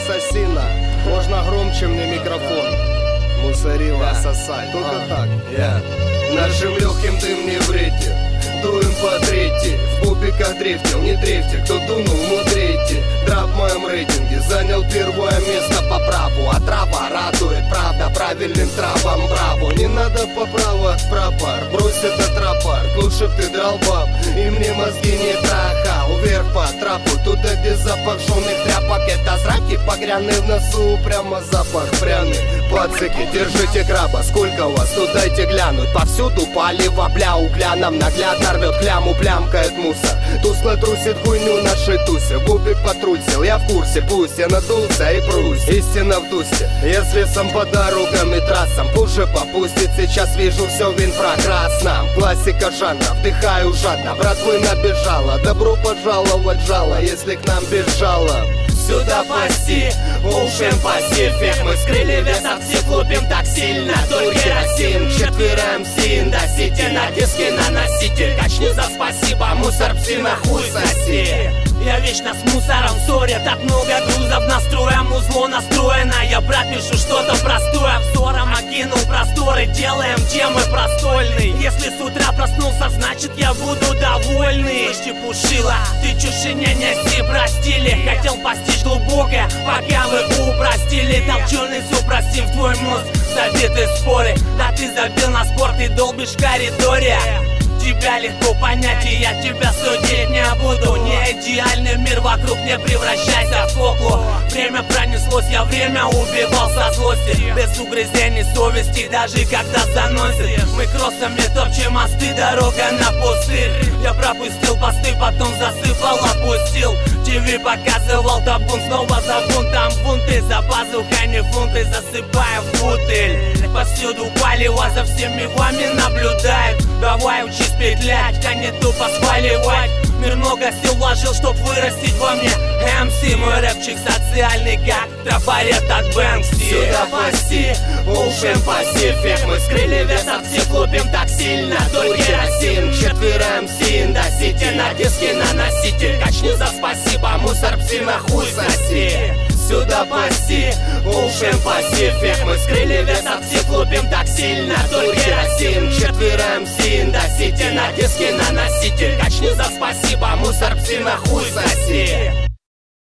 ассасина. Можно громче мне микрофон. Мусорила сосать. Только так. Нашим легким дым не вредит. Дуем по трети. В бубиках дрифтил, не дрифте. Кто дунул, мудрите. Драп в моем рейтинге занял первое место по праву. А трава радует, правда, правильным травам браво. Не надо поправок, прапор. Брось этот рапорт, лучше б ты драл баб. И мне мозги не трахал. Вверх по трапу, туда где запах жженых тряпок. Это зраки погряны в носу, прямо запах пряный. Пацики, держите краба, сколько у вас, тут дайте глянуть. Повсюду палево, бля, угляном наглядно рвет кляму, плямкает мусор. Тускло трусит хуйню нашей тусе. Бубик потрусил, я в курсе, пусть я надулся и прусь. Истина в тусе, если сам по дорогам и трассам пуши попустит, сейчас вижу все в инфракрасном. Классика жанра, вдыхаю жадно, братвы набежала. Добро пожаловать, жало, если к нам бежала. Сюда паси, Ocean Pacific. Мы скрыли вес от всех, лупим так сильно. Только керосин, четверо МС, досите на диски на носитель. Качни за спасибо, мусор псина, хуй соси. Я вечно с мусором в ссоре, так много грузов настроем, узло настроено. Я, брат, пишу что-то простое, взором окинул просторы. Делаем темы простольные. Если с утра проснулся, значит я буду довольный. Слышь, чепушила, ты чуши не неси, простили. Хотел постичь глубокое, пока вы упростили. Там черный супростив, твой мозг забитый в споры. Да ты забил на спорт и долбишь в коридоре. Тебя легко понять, и я тебя судить не буду. Не идеальный мир вокруг, не превращайся в куклу. Время пронеслось, я время убивал со злости. Без угрызений совести, даже когда заносит. Мы кроссами топчем мосты, дорога на пустырь. Я пропустил посты, потом засыпал, опустил. ТВ показывал табун, снова за бунтом бунты. За пазухой не фунты, засыпая в бутыль. Повсюду палево, за всеми вами наблюдают. Давай учись петлять, а не тупо сваливать. Мир много сил вложил, чтоб вырастить во мне МС. Мой рэпчик социальный, как трафарет от Бэнкси. Сюда паси, Ocean Pacific. Мы скрыли вес от всех, лупим так сильно. Только керосин, четверо МС, досите на диски на носитель. Качни за спасибо, мусор псина, хуй соси. сюда паси, Ocean Pacific. Мы скрыли вес от всех, лупим так сильно. Только керосин, четверо МС, досите на диски на носитель. Качни за спасибо, мусор псина, хуй соси.